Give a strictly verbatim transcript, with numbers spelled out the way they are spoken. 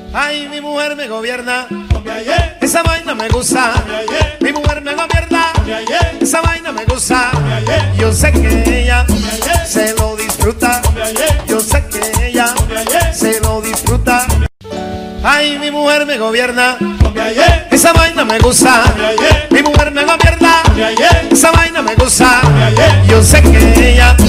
Ay, mi mujer me gobierna, esa vaina me gusta. Mi mujer me gobierna, esa vaina me gusta. Yo sé que ella se lo disfruta. Yo sé que ella se lo disfruta. Ay, mi mujer me gobierna, esa vaina me gusta. Mi mujer me gobierna, esa vaina me gusta. Yo sé que ella